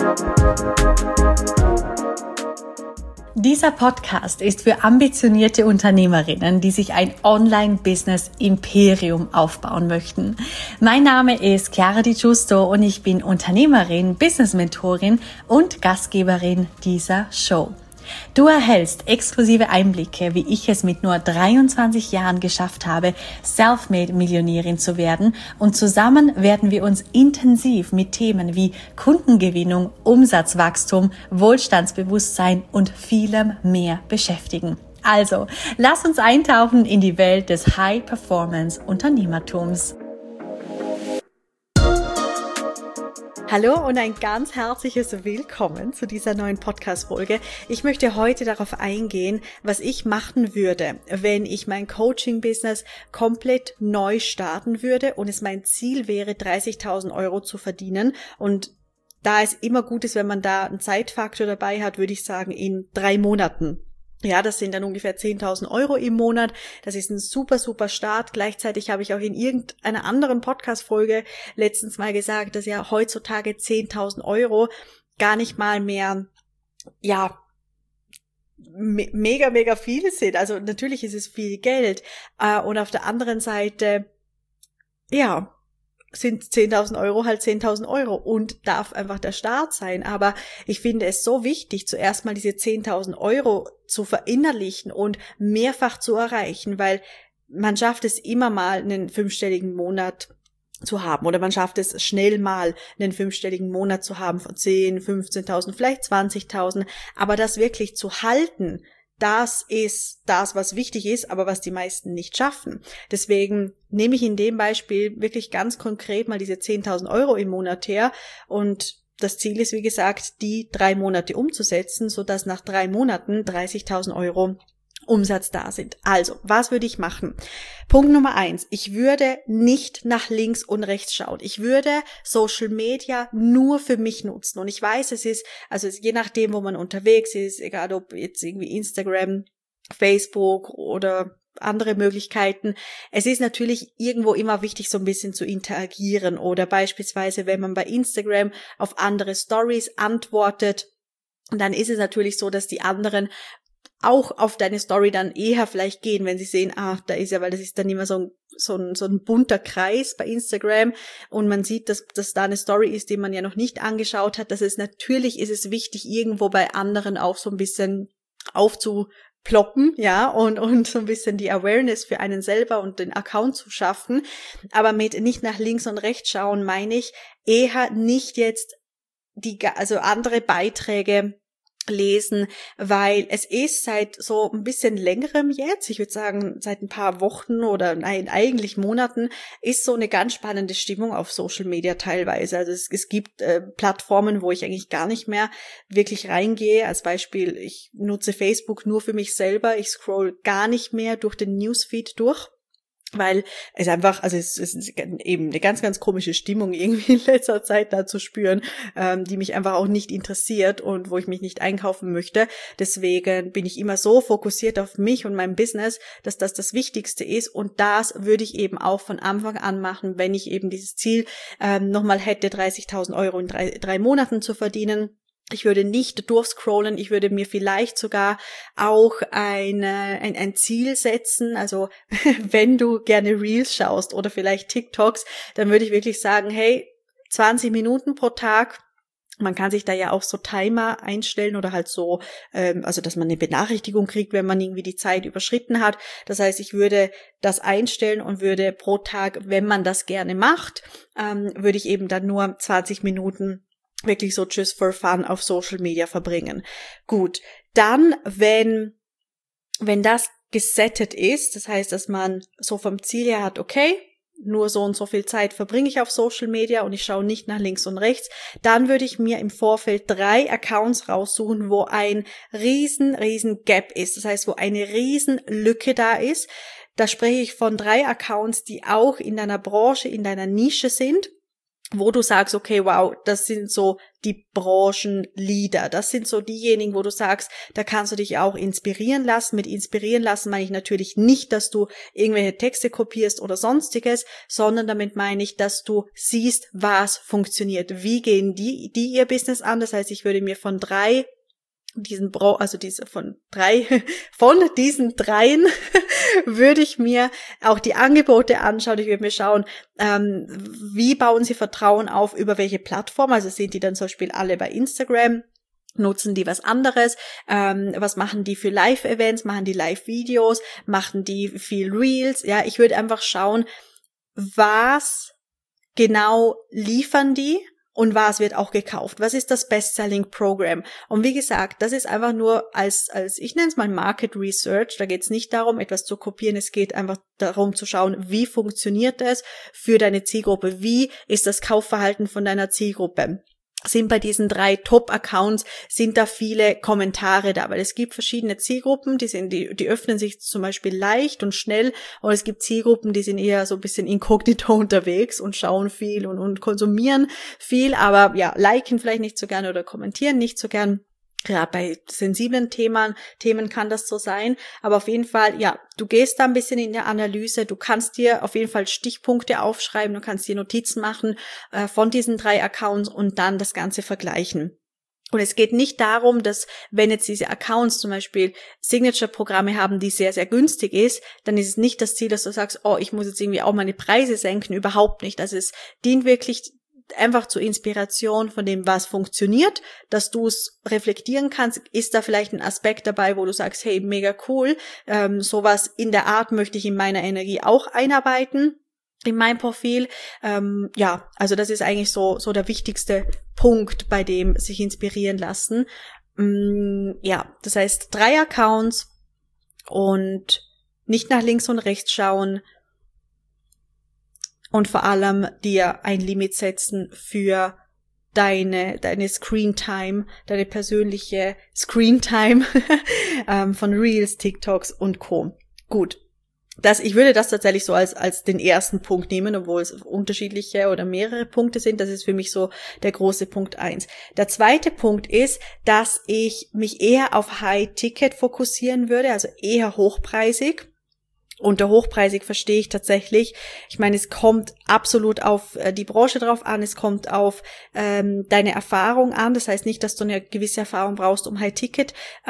Dieser Podcast ist für ambitionierte Unternehmerinnen, die sich ein Online-Business-Imperium aufbauen möchten. Mein Name ist Chiara Di Giusto und ich bin Unternehmerin, Business-Mentorin und Gastgeberin dieser Show. Du erhältst exklusive Einblicke, wie ich es mit nur 23 Jahren geschafft habe, Selfmade-Millionärin zu werden, und zusammen werden wir uns intensiv mit Themen wie Kundengewinnung, Umsatzwachstum, Wohlstandsbewusstsein und vielem mehr beschäftigen. Also, lass uns eintauchen in die Welt des High-Performance-Unternehmertums. Hallo und ein ganz herzliches Willkommen zu dieser neuen Podcast-Folge. Ich möchte heute darauf eingehen, was ich machen würde, wenn ich mein Coaching-Business komplett neu starten würde und es mein Ziel wäre, 30.000 Euro zu verdienen. Und da es immer gut ist, wenn man da einen Zeitfaktor dabei hat, würde ich sagen, in 3 Monaten. Ja, das sind dann ungefähr 10.000 Euro im Monat. Das ist ein super, super Start. Gleichzeitig habe ich auch in irgendeiner anderen Podcast-Folge letztens mal gesagt, dass ja heutzutage 10.000 Euro gar nicht mal mehr, ja, mega, mega viel sind. Also natürlich ist es viel Geld. Und auf der anderen Seite, ja, sind 10.000 Euro halt 10.000 Euro und darf einfach der Start sein. Aber ich finde es so wichtig, zuerst mal diese 10.000 Euro zu verinnerlichen und mehrfach zu erreichen, weil man schafft es immer mal, einen 5-stelligen Monat zu haben, oder man schafft es schnell mal, einen 5-stelligen Monat zu haben von 10, 15.000, vielleicht 20.000, aber das wirklich zu halten, das ist das, was wichtig ist, aber was die meisten nicht schaffen. Deswegen nehme ich in dem Beispiel wirklich ganz konkret mal diese 10.000 Euro im Monat her, und das Ziel ist, wie gesagt, die 3 Monate umzusetzen, sodass nach 3 Monaten 30.000 Euro Umsatz da sind. Also, was würde ich machen? Punkt Nummer 1. Ich würde nicht nach links und rechts schauen. Ich würde Social Media nur für mich nutzen. Und ich weiß, es ist, also je nachdem, wo man unterwegs ist, egal ob jetzt irgendwie Instagram, Facebook oder andere Möglichkeiten. Es ist natürlich irgendwo immer wichtig, so ein bisschen zu interagieren, oder beispielsweise, wenn man bei Instagram auf andere Stories antwortet, dann ist es natürlich so, dass die anderen auch auf deine Story dann eher vielleicht gehen, wenn sie sehen, da ist ja, weil das ist dann immer so ein bunter Kreis bei Instagram und man sieht, dass da eine Story ist, die man ja noch nicht angeschaut hat. Natürlich ist es wichtig, irgendwo bei anderen auch so ein bisschen aufzuploppen, ja, und so ein bisschen die Awareness für einen selber und den Account zu schaffen. Aber mit nicht nach links und rechts schauen meine ich eher nicht jetzt also andere Beiträge lesen, weil es ist seit so ein bisschen längerem jetzt, ich würde sagen seit ein paar Wochen oder nein, eigentlich Monaten, ist so eine ganz spannende Stimmung auf Social Media teilweise. Also es gibt Plattformen, wo ich eigentlich gar nicht mehr wirklich reingehe. Als Beispiel, ich nutze Facebook nur für mich selber, ich scroll gar nicht mehr durch den Newsfeed durch, weil es einfach, also es ist eben eine ganz, ganz komische Stimmung irgendwie in letzter Zeit da zu spüren, die mich einfach auch nicht interessiert und wo ich mich nicht einkaufen möchte. Deswegen bin ich immer so fokussiert auf mich und mein Business, dass das Wichtigste ist, und das würde ich eben auch von Anfang an machen, wenn ich eben dieses Ziel nochmal hätte, 30.000 Euro in 3 Monaten zu verdienen. Ich würde nicht durchscrollen, ich würde mir vielleicht sogar auch ein Ziel setzen. Also wenn du gerne Reels schaust oder vielleicht TikToks, dann würde ich wirklich sagen, hey, 20 Minuten pro Tag. Man kann sich da ja auch so Timer einstellen oder halt so, also dass man eine Benachrichtigung kriegt, wenn man irgendwie die Zeit überschritten hat. Das heißt, ich würde das einstellen und würde pro Tag, wenn man das gerne macht, würde ich eben dann nur 20 Minuten wirklich so just for fun auf Social Media verbringen. Gut, dann, wenn das gesettet ist, das heißt, dass man so vom Ziel her hat, okay, nur so und so viel Zeit verbringe ich auf Social Media und ich schaue nicht nach links und rechts, dann würde ich mir im Vorfeld 3 Accounts raussuchen, wo ein riesen Gap ist. Das heißt, wo eine riesen Lücke da ist. Da spreche ich von 3 Accounts, die auch in deiner Branche, in deiner Nische sind. wo du sagst, okay, wow, das sind so die Branchenleader. Das sind so diejenigen, wo du sagst, da kannst du dich auch inspirieren lassen. Mit inspirieren lassen meine ich natürlich nicht, dass du irgendwelche Texte kopierst oder sonstiges, sondern damit meine ich, dass du siehst, was funktioniert. Wie gehen die ihr Business an? Das heißt, ich würde mir von diesen dreien würde ich mir auch die Angebote anschauen. Ich würde mir schauen, wie bauen sie Vertrauen auf, über welche Plattform, also sind die dann zum Beispiel alle bei Instagram, nutzen die was anderes, was machen die für Live-Events, machen die Live-Videos, machen die viel Reels, ja, ich würde einfach schauen, was genau liefern die, und was wird auch gekauft? Was ist das Best-Selling-Programm? Und wie gesagt, das ist einfach nur als ich nenne es mal Market Research. Da geht es nicht darum, etwas zu kopieren. Es geht einfach darum zu schauen, wie funktioniert es für deine Zielgruppe? Wie ist das Kaufverhalten von deiner Zielgruppe? Sind bei diesen 3 Top-Accounts, sind da viele Kommentare da, weil es gibt verschiedene Zielgruppen, die öffnen sich zum Beispiel leicht und schnell, und es gibt Zielgruppen, die sind eher so ein bisschen inkognito unterwegs und schauen viel und konsumieren viel, aber ja, liken vielleicht nicht so gern oder kommentieren nicht so gern. Gerade bei sensiblen Themen kann das so sein, aber auf jeden Fall, ja, du gehst da ein bisschen in der Analyse, du kannst dir auf jeden Fall Stichpunkte aufschreiben, du kannst dir Notizen machen von diesen 3 Accounts und dann das Ganze vergleichen. Und es geht nicht darum, dass, wenn jetzt diese Accounts zum Beispiel Signature-Programme haben, die sehr, sehr günstig ist, dann ist es nicht das Ziel, dass du sagst, oh, ich muss jetzt irgendwie auch meine Preise senken, überhaupt nicht. Also es dient wirklich einfach zur Inspiration von dem, was funktioniert, dass du es reflektieren kannst. Ist da vielleicht ein Aspekt dabei, wo du sagst, hey, mega cool, sowas in der Art möchte ich in meiner Energie auch einarbeiten, in mein Profil. Ja, also das ist eigentlich so der wichtigste Punkt, bei dem sich inspirieren lassen. Ja, das heißt 3 Accounts und nicht nach links und rechts schauen, und vor allem dir ein Limit setzen für deine Screentime, deine persönliche Screentime von Reels, TikToks und Co. Gut. Ich würde das tatsächlich so als den ersten Punkt nehmen, obwohl es unterschiedliche oder mehrere Punkte sind. Das ist für mich so der große Punkt 1. Der zweite Punkt ist, dass ich mich eher auf High-Ticket fokussieren würde, also eher hochpreisig. Unter hochpreisig verstehe ich tatsächlich, ich meine, es kommt absolut auf die Branche drauf an, es kommt auf deine Erfahrung an, das heißt nicht, dass du eine gewisse Erfahrung brauchst, um High-Ticket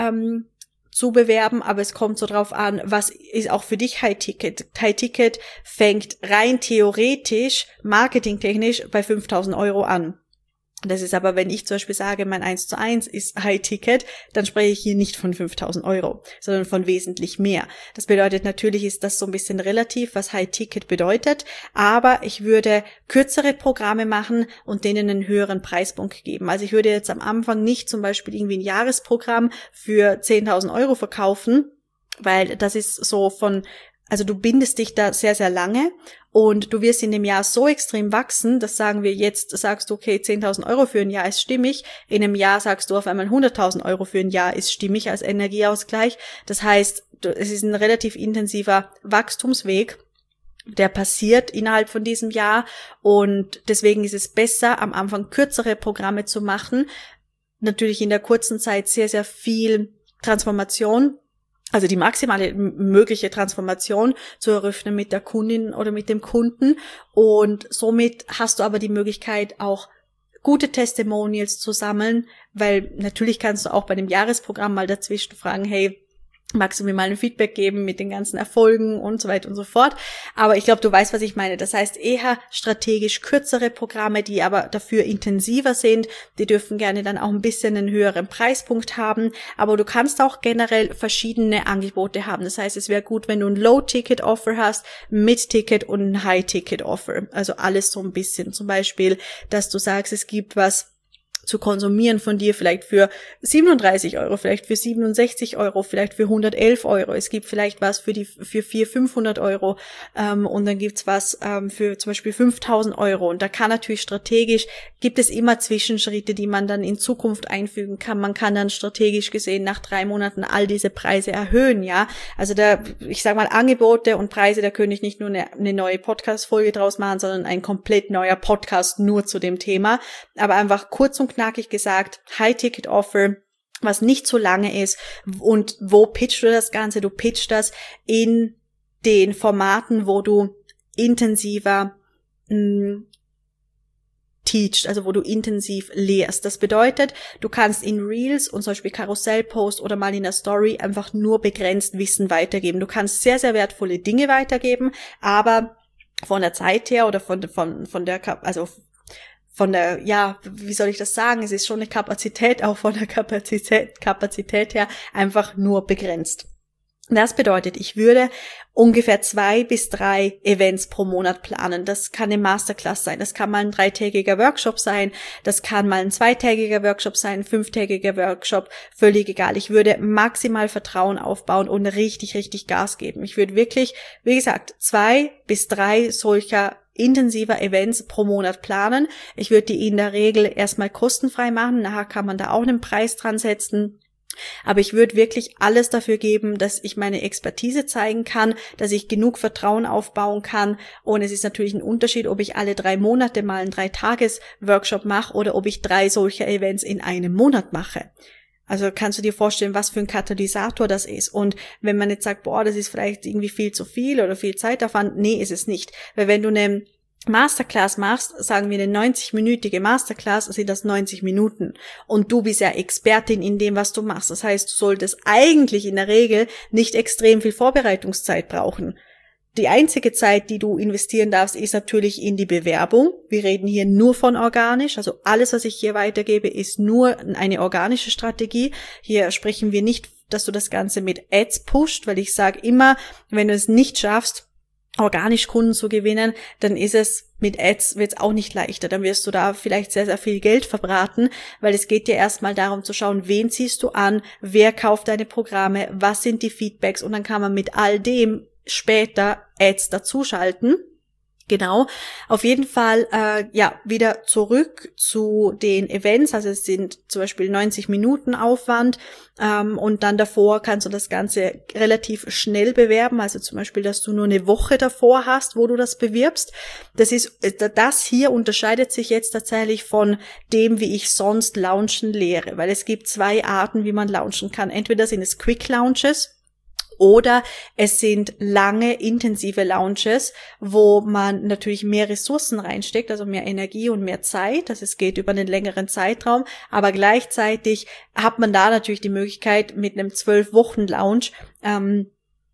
zu bewerben, aber es kommt so drauf an, was ist auch für dich High-Ticket. High-Ticket fängt rein theoretisch, marketingtechnisch bei 5.000 € an. Das ist aber, wenn ich zum Beispiel sage, mein 1:1 ist High-Ticket, dann spreche ich hier nicht von 5.000 €, sondern von wesentlich mehr. Das bedeutet, natürlich ist das so ein bisschen relativ, was High-Ticket bedeutet, aber ich würde kürzere Programme machen und denen einen höheren Preispunkt geben. Also ich würde jetzt am Anfang nicht zum Beispiel irgendwie ein Jahresprogramm für 10.000 € verkaufen, weil das ist so also du bindest dich da sehr, sehr lange und du wirst in dem Jahr so extrem wachsen, dass sagst du, okay, 10.000 € für ein Jahr ist stimmig. In einem Jahr sagst du auf einmal 100.000 € für ein Jahr ist stimmig als Energieausgleich. Das heißt, es ist ein relativ intensiver Wachstumsweg, der passiert innerhalb von diesem Jahr, und deswegen ist es besser, am Anfang kürzere Programme zu machen. Natürlich in der kurzen Zeit sehr, sehr viel Transformation, also die maximale mögliche Transformation zu eröffnen mit der Kundin oder mit dem Kunden, und somit hast du aber die Möglichkeit, auch gute Testimonials zu sammeln, weil natürlich kannst du auch bei dem Jahresprogramm mal dazwischen fragen, hey, magst du mir mal ein Feedback geben mit den ganzen Erfolgen und so weiter und so fort. Aber ich glaube, du weißt, was ich meine. Das heißt, eher strategisch kürzere Programme, die aber dafür intensiver sind. Die dürfen gerne dann auch ein bisschen einen höheren Preispunkt haben. Aber du kannst auch generell verschiedene Angebote haben. Das heißt, es wäre gut, wenn du ein Low-Ticket-Offer hast, Mid-Ticket und ein High-Ticket-Offer. Also alles so ein bisschen. Zum Beispiel, dass du sagst, es gibt was zu konsumieren von dir, vielleicht für 37 Euro, vielleicht für 67 Euro, vielleicht für 111 Euro. Es gibt vielleicht was für 400, 500 Euro und dann gibt's was für zum Beispiel 5.000 Euro. Und da kann natürlich strategisch, gibt es immer Zwischenschritte, die man dann in Zukunft einfügen kann. Man kann dann strategisch gesehen nach 3 Monaten all diese Preise erhöhen, ja. Also da, ich sag mal, Angebote und Preise, da könnte ich nicht nur eine neue Podcast-Folge draus machen, sondern ein komplett neuer Podcast nur zu dem Thema. Aber einfach kurz und knackig gesagt, High-Ticket-Offer, was nicht so lange ist. Und wo pitchst du das Ganze? Du pitchst das in den Formaten, wo du intensiver teachst, also wo du intensiv lehrst. Das bedeutet, du kannst in Reels und zum Beispiel Karussellpost oder mal in der Story einfach nur begrenzt Wissen weitergeben. Du kannst sehr, sehr wertvolle Dinge weitergeben, aber von der Zeit her oder von der, ja, wie soll ich das sagen? Es ist schon eine Kapazität, auch von der Kapazität her einfach nur begrenzt. Das bedeutet, ich würde ungefähr 2 bis 3 Events pro Monat planen. Das kann eine Masterclass sein, das kann mal ein 3-tägiger Workshop sein, das kann mal ein 2-tägiger Workshop sein, 5-tägiger Workshop, völlig egal. Ich würde maximal Vertrauen aufbauen und richtig, richtig Gas geben. Ich würde wirklich, wie gesagt, 2 bis 3 solcher intensiver Events pro Monat planen. Ich würde die in der Regel erstmal kostenfrei machen, nachher kann man da auch einen Preis dran setzen. Aber ich würde wirklich alles dafür geben, dass ich meine Expertise zeigen kann, dass ich genug Vertrauen aufbauen kann. Und es ist natürlich ein Unterschied, ob ich alle 3 Monate mal einen 3-Tages-Workshop mache oder ob ich 3 solcher Events in einem Monat mache. Also kannst du dir vorstellen, was für ein Katalysator das ist. Und wenn man jetzt sagt, boah, das ist vielleicht irgendwie viel zu viel oder viel Zeitaufwand, nee, ist es nicht. Weil wenn du eine Masterclass machst, sagen wir eine 90-minütige Masterclass, sind das 90 Minuten. Und du bist ja Expertin in dem, was du machst. Das heißt, du solltest eigentlich in der Regel nicht extrem viel Vorbereitungszeit brauchen. Die einzige Zeit, die du investieren darfst, ist natürlich in die Bewerbung. Wir reden hier nur von organisch. Also alles, was ich hier weitergebe, ist nur eine organische Strategie. Hier sprechen wir nicht, dass du das Ganze mit Ads pusht, weil ich sage immer, wenn du es nicht schaffst, organisch Kunden zu gewinnen, dann ist es mit Ads wird's auch nicht leichter. Dann wirst du da vielleicht sehr, sehr viel Geld verbraten, weil es geht dir erstmal darum zu schauen, wen ziehst du an, wer kauft deine Programme, was sind die Feedbacks und dann kann man mit all dem später Ads dazuschalten. Genau, auf jeden Fall wieder zurück zu den Events, also es sind zum Beispiel 90 Minuten Aufwand und dann davor kannst du das Ganze relativ schnell bewerben, also zum Beispiel, dass du nur eine Woche davor hast, wo du das bewirbst. Das hier unterscheidet sich jetzt tatsächlich von dem, wie ich sonst launchen lehre, weil es gibt 2 Arten, wie man launchen kann. Entweder sind es Quick Launches, oder es sind lange, intensive Launches, wo man natürlich mehr Ressourcen reinsteckt, also mehr Energie und mehr Zeit. Also es geht über einen längeren Zeitraum. Aber gleichzeitig hat man da natürlich die Möglichkeit, mit einem 12-Wochen-Launch ein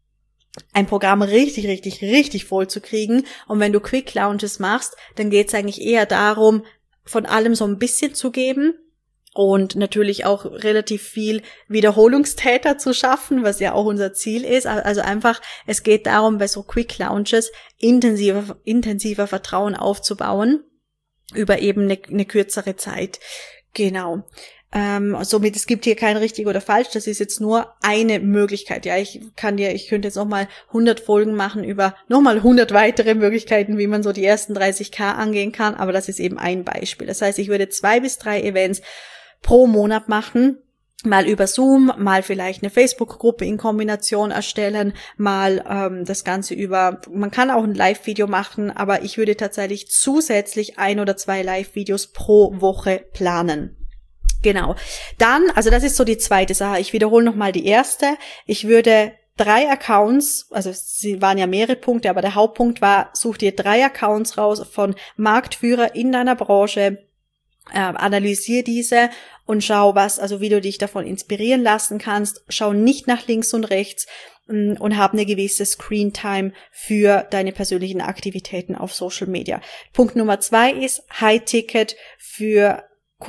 Programm richtig, richtig, richtig voll zu kriegen. Und wenn du Quick Launches machst, dann geht es eigentlich eher darum, von allem so ein bisschen zu geben. Und natürlich auch relativ viel Wiederholungstäter zu schaffen, was ja auch unser Ziel ist. Also einfach, es geht darum, bei so Quick Launches intensiver Vertrauen aufzubauen über eben eine kürzere Zeit. Genau. Somit, es gibt hier kein richtig oder falsch, das ist jetzt nur eine Möglichkeit. Ja, ich könnte jetzt nochmal 100 Folgen machen über nochmal 100 weitere Möglichkeiten, wie man so die ersten 30.000 angehen kann, aber das ist eben ein Beispiel. Das heißt, ich würde 2 bis 3 Events pro Monat machen, mal über Zoom, mal vielleicht eine Facebook-Gruppe in Kombination erstellen, mal das Ganze man kann auch ein Live-Video machen, aber ich würde tatsächlich zusätzlich 1 oder 2 Live-Videos pro Woche planen. Genau. Dann, also das ist so die zweite Sache. Ich wiederhole nochmal die erste. Ich würde 3 Accounts, also sie waren ja mehrere Punkte, aber der Hauptpunkt war, such dir 3 Accounts raus von Marktführer in deiner Branche, analysier diese und schau wie du dich davon inspirieren lassen kannst. Schau nicht nach links und rechts und hab eine gewisse Screen-Time für deine persönlichen Aktivitäten auf Social Media. Punkt Nummer 2 ist High-Ticket für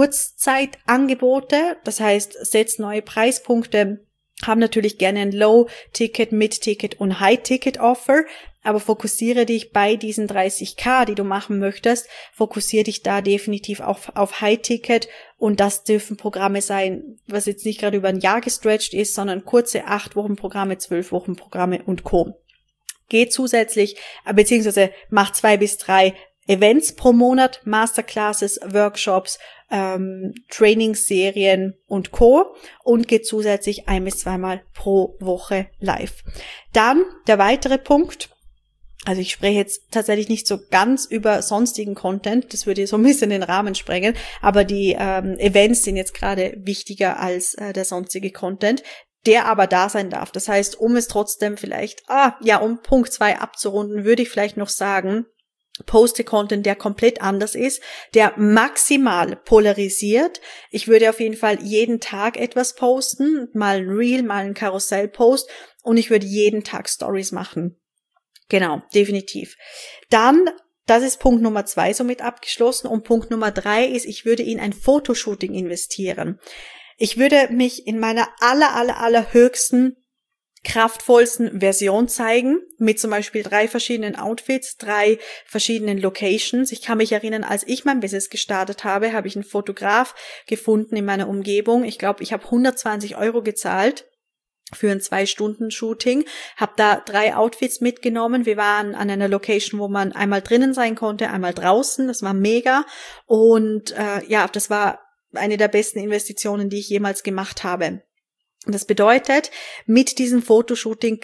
Kurzzeitangebote. Das heißt, setz neue Preispunkte, haben natürlich gerne ein Low-Ticket, Mid-Ticket und High-Ticket-Offer. aber fokussiere dich bei diesen 30.000, die du machen möchtest, fokussiere dich da definitiv auf High-Ticket, und das dürfen Programme sein, was jetzt nicht gerade über ein Jahr gestretched ist, sondern kurze 8-Wochen-Programme, 12-Wochen-Programme und Co. Geh zusätzlich, beziehungsweise mach 2 bis 3 Events pro Monat, Masterclasses, Workshops, Trainingsserien und Co. und geht zusätzlich 1 bis 2 Mal pro Woche live. Dann der weitere Punkt, also ich spreche jetzt tatsächlich nicht so ganz über sonstigen Content, das würde so ein bisschen den Rahmen sprengen, aber die Events sind jetzt gerade wichtiger als der sonstige Content, der aber da sein darf. Das heißt, um es trotzdem vielleicht, um Punkt 2 abzurunden, würde ich vielleicht noch sagen, poste Content, der komplett anders ist, der maximal polarisiert. Ich würde auf jeden Fall jeden Tag etwas posten, mal ein Reel, mal ein Karussell-Post, und ich würde jeden Tag Stories machen. Genau, definitiv. Dann, das ist Punkt Nummer 2 somit abgeschlossen, und Punkt Nummer 3 ist, ich würde in ein Fotoshooting investieren. Ich würde mich in meiner allerhöchsten, kraftvollsten Version zeigen, mit zum Beispiel 3 verschiedenen Outfits, 3 verschiedenen Locations. Ich kann mich erinnern, als ich mein Business gestartet habe, habe ich einen Fotograf gefunden in meiner Umgebung. Ich glaube, ich habe 120 € gezahlt für ein 2-Stunden-Shooting, habe da 3 Outfits mitgenommen. Wir waren an einer Location, wo man einmal drinnen sein konnte, einmal draußen. Das war mega, und das war eine der besten Investitionen, die ich jemals gemacht habe. Das bedeutet, mit diesen Fotoshootings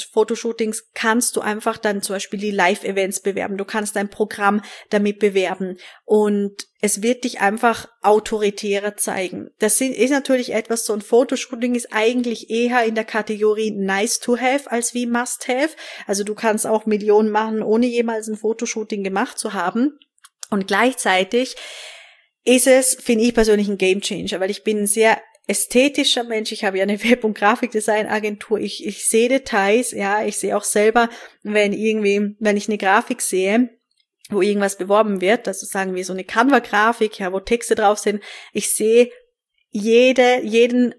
kannst du einfach dann zum Beispiel die Live-Events bewerben. Du kannst dein Programm damit bewerben, und es wird dich einfach autoritärer zeigen. Das ist natürlich etwas, so ein Fotoshooting ist eigentlich eher in der Kategorie nice to have als wie must have. Also du kannst auch Millionen machen, ohne jemals ein Fotoshooting gemacht zu haben. Und gleichzeitig ist es, finde ich persönlich, ein Gamechanger, weil ich bin ein sehr ästhetischer Mensch. Ich habe ja eine Web- und Grafikdesign-Agentur. Ich sehe Details, ja, ich sehe auch selber, wenn ich eine Grafik sehe, wo irgendwas beworben wird, also sagen wir so eine Canva-Grafik, ja, wo Texte drauf sind, ich sehe jeden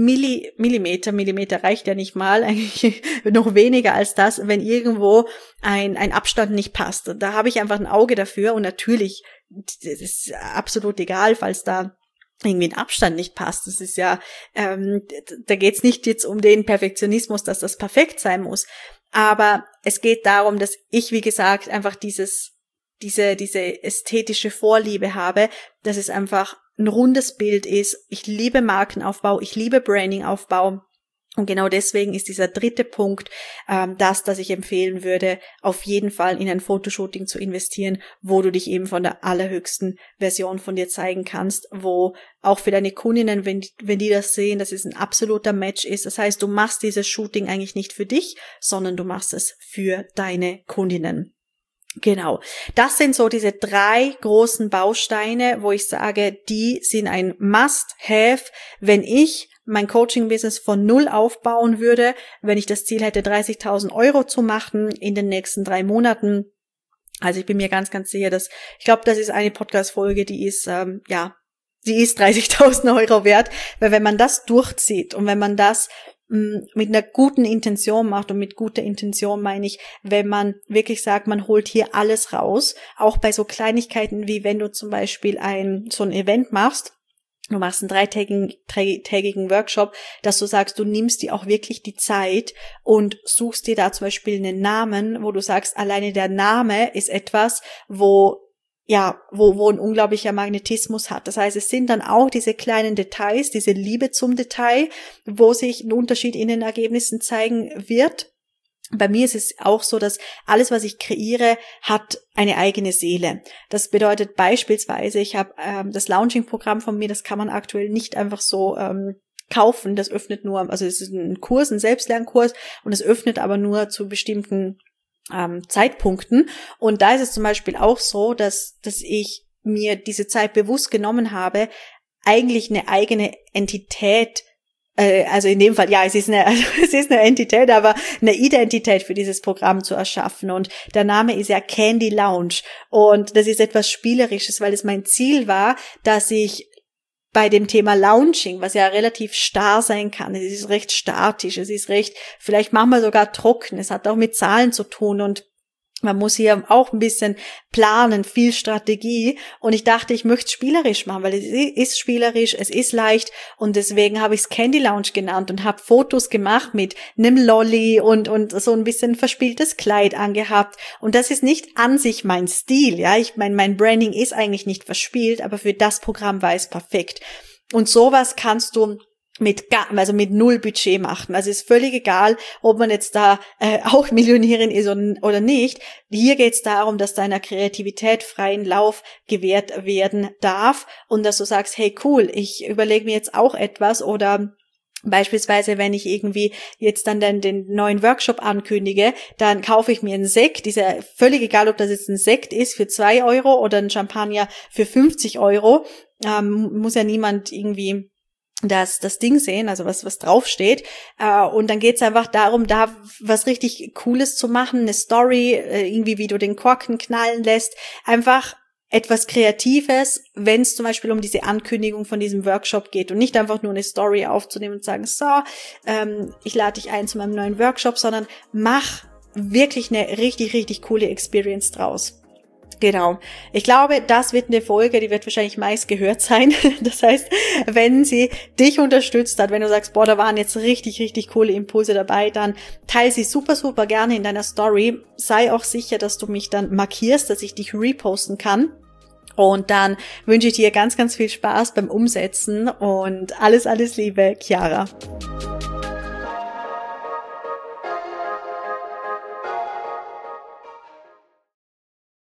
Millimeter reicht ja nicht mal, eigentlich noch weniger als das, wenn irgendwo ein Abstand nicht passt. Da habe ich einfach ein Auge dafür, und natürlich, das ist absolut egal, falls da irgendwie ein Abstand nicht passt. Das ist ja, da geht's nicht jetzt um den Perfektionismus, dass das perfekt sein muss. Aber es geht darum, dass ich, wie gesagt, einfach diese ästhetische Vorliebe habe, dass es einfach ein rundes Bild ist. Ich liebe Markenaufbau, ich liebe Brandingaufbau. Und genau deswegen ist dieser 3. Punkt dass ich empfehlen würde, auf jeden Fall in ein Fotoshooting zu investieren, wo du dich eben von der allerhöchsten Version von dir zeigen kannst, wo auch für deine Kundinnen, wenn die das sehen, dass es ein absoluter Match ist. Das heißt, du machst dieses Shooting eigentlich nicht für dich, sondern du machst es für deine Kundinnen. Genau, das sind so diese 3 großen Bausteine, wo ich sage, die sind ein Must-Have, wenn ich mein Coaching-Business von 0 aufbauen würde, wenn ich das Ziel hätte, 30.000 € zu machen in den nächsten 3 Monaten. Also ich bin mir ganz, ganz sicher, ich glaube, das ist eine Podcast-Folge, die ist 30.000 € wert, weil wenn man das durchzieht und wenn man das mit einer guten Intention macht, und mit guter Intention meine ich, wenn man wirklich sagt, man holt hier alles raus, auch bei so Kleinigkeiten wie wenn du zum Beispiel so ein Event machst, du machst einen 3-tägigen Workshop, dass du sagst, du nimmst dir auch wirklich die Zeit und suchst dir da zum Beispiel einen Namen, wo du sagst, alleine der Name ist etwas, wo ein unglaublicher Magnetismus hat. Das heißt, es sind dann auch diese kleinen Details, diese Liebe zum Detail, wo sich ein Unterschied in den Ergebnissen zeigen wird. Bei mir ist es auch so, dass alles, was ich kreiere, hat eine eigene Seele. Das bedeutet beispielsweise, ich habe das Launching-Programm von mir, das kann man aktuell nicht einfach so kaufen. Das öffnet nur, also es ist ein Kurs, ein Selbstlernkurs, und es öffnet aber nur zu bestimmten Zeitpunkten. Und da ist es zum Beispiel auch so, dass ich mir diese Zeit bewusst genommen habe, eigentlich eine eigene Entität, also in dem Fall, es ist eine Entität, aber eine Identität für dieses Programm zu erschaffen. Und der Name ist ja Candy Lounge. Und das ist etwas Spielerisches, weil es mein Ziel war, dass ich bei dem Thema Launching, was ja relativ starr sein kann. Es ist recht statisch, es ist recht, vielleicht manchmal sogar trocken. Es hat auch mit Zahlen zu tun und man muss hier auch ein bisschen planen, viel Strategie. Und ich dachte, ich möchte es spielerisch machen, weil es ist spielerisch, es ist leicht. Und deswegen habe ich es Candy Lounge genannt und habe Fotos gemacht mit einem Lolli und so ein bisschen verspieltes Kleid angehabt. Und das ist nicht an sich mein Stil, ja. Ich meine, mein Branding ist eigentlich nicht verspielt, aber für das Programm war es perfekt. Und sowas kannst du mit null Budget machen. Also ist völlig egal, ob man jetzt da auch Millionärin ist oder nicht. Hier geht es darum, dass deiner Kreativität freien Lauf gewährt werden darf und dass du sagst, hey cool, ich überlege mir jetzt auch etwas oder beispielsweise, wenn ich irgendwie jetzt dann den neuen Workshop ankündige, dann kaufe ich mir einen Sekt. Ist ja völlig egal, ob das jetzt ein Sekt ist für 2 Euro oder ein Champagner für 50 Euro. Muss ja niemand irgendwie das Ding sehen, also was draufsteht. Und dann geht's einfach darum, da was richtig Cooles zu machen, eine Story, irgendwie wie du den Korken knallen lässt, einfach etwas Kreatives, wenn es zum Beispiel um diese Ankündigung von diesem Workshop geht und nicht einfach nur eine Story aufzunehmen und sagen, so, ich lade dich ein zu meinem neuen Workshop, sondern mach wirklich eine richtig, richtig coole Experience draus. Genau. Ich glaube, das wird eine Folge, die wird wahrscheinlich meist gehört sein. Das heißt, wenn sie dich unterstützt hat, wenn du sagst, boah, da waren jetzt richtig, richtig coole Impulse dabei, dann teile sie super, super gerne in deiner Story. Sei auch sicher, dass du mich dann markierst, dass ich dich reposten kann. Und dann wünsche ich dir ganz, ganz viel Spaß beim Umsetzen und alles, alles Liebe, Chiara.